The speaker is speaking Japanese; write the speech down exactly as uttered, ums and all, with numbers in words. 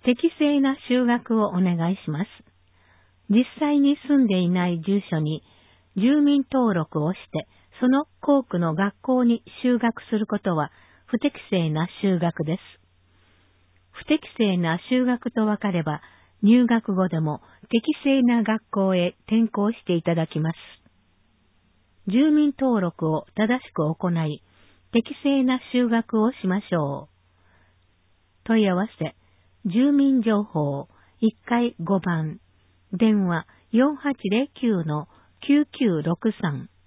適正な就学をお願いします。実際に住んでいない住所に住民登録をして、その校区の学校に就学することは不適正な就学です。不適正な就学とわかれば、入学後でも適正な学校へ転校していただきます。住民登録を正しく行い、適正な就学をしましょう。問い合わせ、住民情報いっかいごばん、電話 よんはちゼロきゅうのきゅうきゅうろくさん。